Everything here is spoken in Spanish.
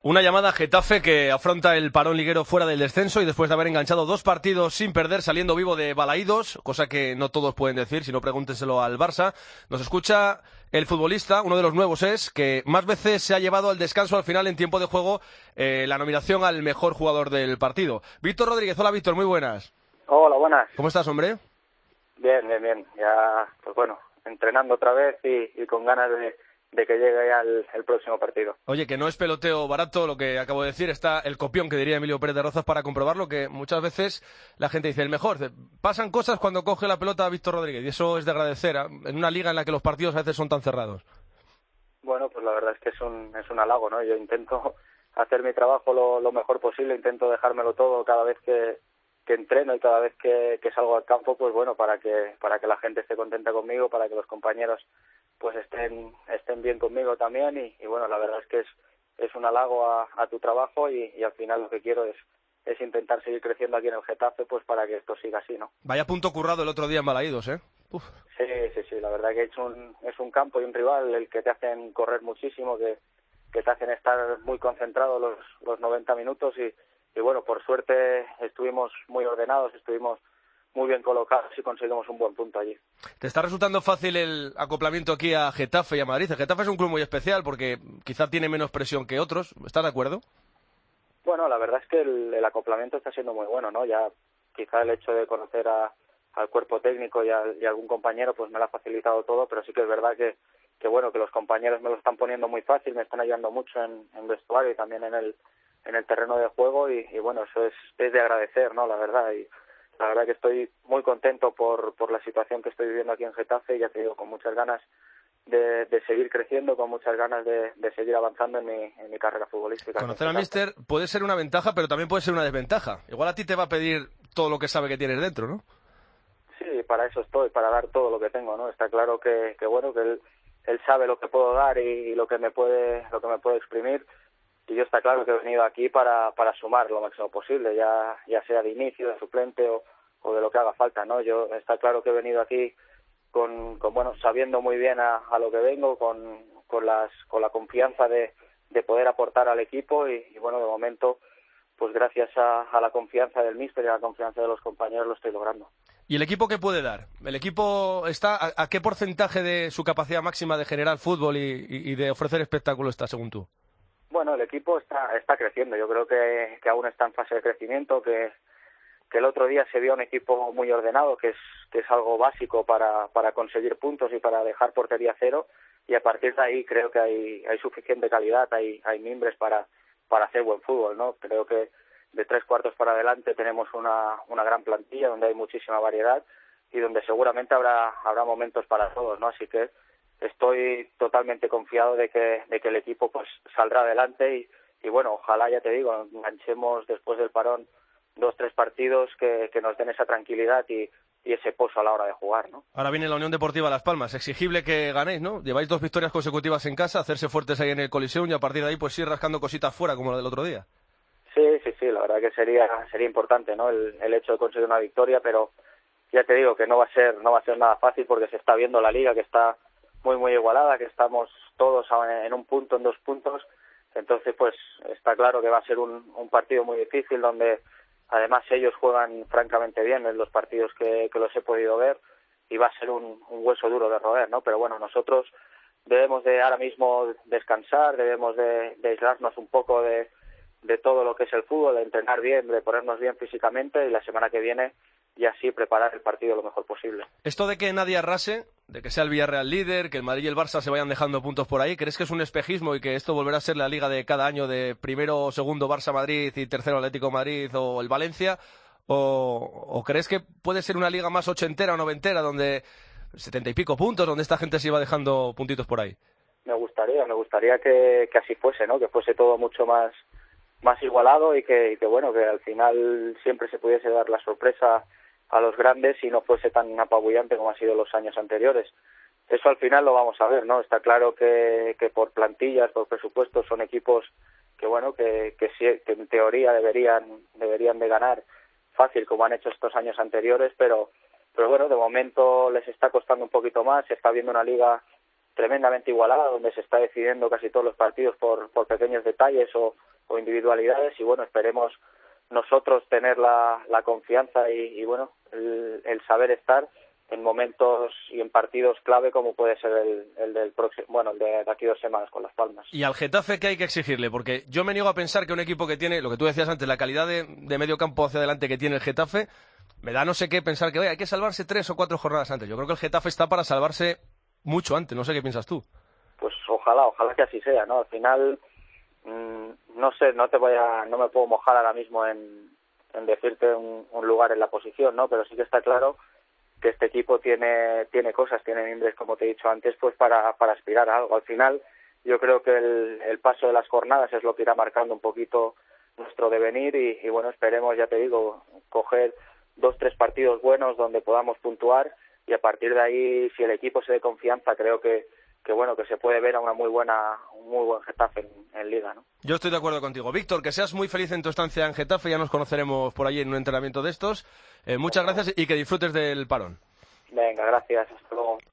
Una llamada a Getafe que afronta el parón liguero fuera del descenso y después de haber enganchado 2 partidos sin perder, saliendo vivo de Balaídos, cosa que no todos pueden decir, si no pregúntenselo al Barça. Nos escucha el futbolista, uno de los nuevos es, que más veces se ha llevado al descanso al final en tiempo de juego la nominación al mejor jugador del partido. Víctor Rodríguez, hola Víctor, muy buenas. Hola, buenas. ¿Cómo estás, hombre? Bien. Ya, pues bueno, entrenando otra vez y con ganas de que llegue ya el próximo partido. Oye, que no es peloteo barato lo que acabo de decir, está el copión que diría Emilio Pérez de Rozas para comprobarlo, que muchas veces la gente dice el mejor. Pasan cosas cuando coge la pelota a Víctor Rodríguez y eso es de agradecer en una liga en la que los partidos a veces son tan cerrados. Bueno, pues la verdad es que es un halago, ¿no? Yo intento hacer mi trabajo lo mejor posible, intento dejármelo todo cada vez que entreno y cada vez que salgo al campo, pues bueno, para que la gente esté contenta conmigo, para que los compañeros pues estén bien conmigo también y bueno, la verdad es que es un halago a tu trabajo y al final lo que quiero es intentar seguir creciendo aquí en el Getafe, pues para que esto siga así, ¿no? Vaya punto currado el otro día en Balaídos, ¿eh? Uf. Sí, la verdad que es un campo y un rival el que te hacen correr muchísimo, que te hacen estar muy concentrado los 90 minutos y bueno, por suerte estuvimos muy ordenados, estuvimos muy bien colocados y conseguimos un buen punto allí. ¿Te está resultando fácil el acoplamiento aquí a Getafe y a Madrid? El Getafe es un club muy especial porque quizá tiene menos presión que otros, ¿estás de acuerdo? Bueno, la verdad es que el acoplamiento está siendo muy bueno, ¿no? Ya quizá el hecho de conocer al cuerpo técnico y algún compañero pues me lo ha facilitado todo, pero sí que es verdad que bueno, que los compañeros me lo están poniendo muy fácil, me están ayudando mucho en vestuario y también en el terreno de juego y bueno, eso es de agradecer, ¿no? La verdad, y la verdad que estoy muy contento por la situación que estoy viviendo aquí en Getafe y ya te digo, con muchas ganas de seguir creciendo, con muchas ganas de seguir avanzando en mi carrera futbolística. Conocer a Míster puede ser una ventaja, pero también puede ser una desventaja. Igual a ti te va a pedir todo lo que sabe que tienes dentro, ¿no? Sí, para eso estoy, para dar todo lo que tengo, ¿no? Está claro que bueno, que él sabe lo que puedo dar y lo que me puede exprimir. Y yo está claro que he venido aquí para sumar lo máximo posible, ya sea de inicio, de suplente o de lo que haga falta, ¿no? Yo está claro que he venido aquí con bueno, sabiendo muy bien a lo que vengo, con la confianza de poder aportar al equipo y bueno, de momento, pues gracias a la confianza del míster y a la confianza de los compañeros lo estoy logrando. ¿Y el equipo qué puede dar? ¿El equipo está a qué porcentaje de su capacidad máxima de generar fútbol y de ofrecer espectáculo está, según tú? Bueno, el equipo está creciendo. Yo creo que aún está en fase de crecimiento, que el otro día se vio un equipo muy ordenado, que es algo básico para conseguir puntos y para dejar portería cero, y a partir de ahí creo que hay suficiente calidad, hay mimbres para hacer buen fútbol, ¿no? Creo que de 3/4 para adelante tenemos una gran plantilla donde hay muchísima variedad y donde seguramente habrá momentos para todos, ¿no? Así que estoy totalmente confiado de que el equipo pues saldrá adelante y bueno, ojalá, ya te digo, enganchemos después del parón 2-3 partidos que nos den esa tranquilidad y ese pozo a la hora de jugar, ¿no? Ahora viene la Unión Deportiva Las Palmas. Exigible que ganéis, ¿no? Lleváis 2 victorias consecutivas en casa, hacerse fuertes ahí en el Coliseum y a partir de ahí pues ir rascando cositas fuera como la del otro día. Sí, la verdad que sería importante, ¿no? El hecho de conseguir una victoria, pero ya te digo que no va a ser nada fácil porque se está viendo la liga que está muy igualada, que estamos todos en un punto, en 2 puntos. Entonces pues está claro que va a ser un partido muy difícil donde además ellos juegan francamente bien en los partidos que los he podido ver y va a ser un hueso duro de roer, ¿no? Pero bueno, nosotros debemos de ahora mismo descansar, debemos de aislarnos un poco de todo lo que es el fútbol, de entrenar bien, de ponernos bien físicamente y la semana que viene y así preparar el partido lo mejor posible. Esto de que nadie arrase, de que sea el Villarreal líder, que el Madrid y el Barça se vayan dejando puntos por ahí, ¿crees que es un espejismo y que esto volverá a ser la liga de cada año de primero o segundo Barça-Madrid y tercero Atlético Madrid o el Valencia? ¿O crees que puede ser una liga más ochentera o noventera donde 70 y pico puntos, donde esta gente se iba dejando puntitos por ahí? Me gustaría que así fuese, ¿no? Que fuese todo mucho más igualado y que bueno, que al final siempre se pudiese dar la sorpresa a los grandes y no fuese tan apabullante como ha sido los años anteriores. Eso al final lo vamos a ver, ¿no? Está claro que por plantillas, por presupuestos, son equipos que bueno, que en teoría deberían de ganar fácil como han hecho estos años anteriores, pero bueno, de momento les está costando un poquito más, se está viendo una liga tremendamente igualada donde se está decidiendo casi todos los partidos por pequeños detalles o o individualidades, y bueno, esperemos nosotros tener la confianza y bueno, el saber estar en momentos y en partidos clave como puede ser el del próximo, bueno, el de aquí 2 semanas con Las Palmas. ¿Y al Getafe qué hay que exigirle? Porque yo me niego a pensar que un equipo que tiene, lo que tú decías antes, la calidad de medio campo hacia adelante que tiene el Getafe, me da no sé qué pensar que, oye, hay que salvarse 3 o 4 jornadas antes. Yo creo que el Getafe está para salvarse mucho antes, no sé qué piensas tú. Pues ojalá que así sea, ¿no? Al final, no sé, no me puedo mojar ahora mismo en decirte un lugar en la posición, ¿no? Pero sí que está claro que este equipo tiene cosas, tiene mimbres, como te he dicho antes, pues para aspirar a algo. Al final, yo creo que el paso de las jornadas es lo que irá marcando un poquito nuestro devenir y bueno, esperemos, ya te digo, coger 2-3 partidos buenos donde podamos puntuar, y a partir de ahí, si el equipo se dé confianza, creo que bueno, que se puede ver a un muy buen Getafe en Liga, ¿no? Yo estoy de acuerdo contigo. Víctor, que seas muy feliz en tu estancia en Getafe, ya nos conoceremos por allí en un entrenamiento de estos. Muchas gracias y que disfrutes del parón. Venga, gracias, hasta luego.